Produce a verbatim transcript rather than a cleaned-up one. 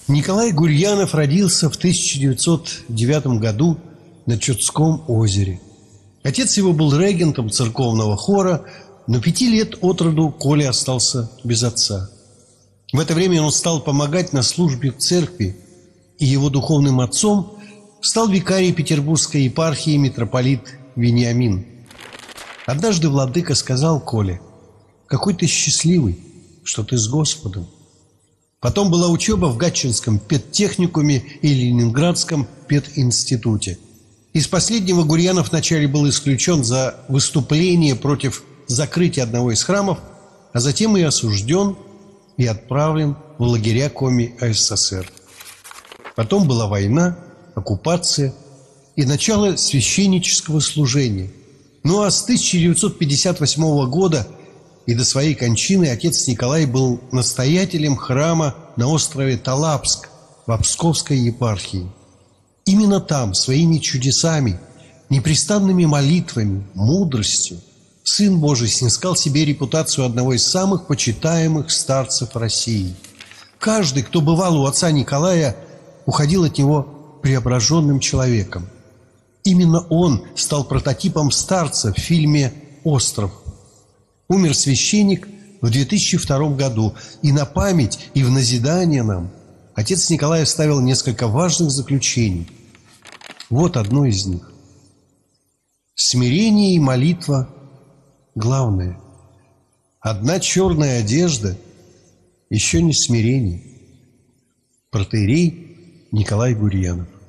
Николай Гурьянов родился в тысяча девятьсот девятом году на Чудском озере. Отец его был регентом церковного хора, но пяти лет от роду Коля остался без отца. В это время он стал помогать на службе в церкви, и его духовным отцом стал викарий Петербургской епархии митрополит Вениамин. Однажды владыка сказал Коле: «Какой ты счастливый, что ты с Господом». Потом была учеба в Гатчинском педтехникуме и Ленинградском пединституте. Из последнего Гурьянов вначале был исключен за выступление против закрытия одного из храмов, а затем и осужден и отправлен в лагеря Коми СССР. Потом была война, оккупация и начало священнического служения. Ну а с тысяча девятьсот пятьдесят восьмого года и до своей кончины отец Николай был настоятелем храма на острове Талапск в Псковской епархии. Именно там своими чудесами, непрестанными молитвами, мудростью Сын Божий снискал себе репутацию одного из самых почитаемых старцев России. Каждый, кто бывал у отца Николая, уходил от него преображенным человеком. Именно он стал прототипом старца в фильме «Остров». Умер священник в две тысячи втором году, и на память и в назидание нам отец Николай оставил несколько важных заключений. Вот одно из них. Смирение и молитва главное. Одна черная одежда еще не смирение. Протоиерей Николай Гурьянов.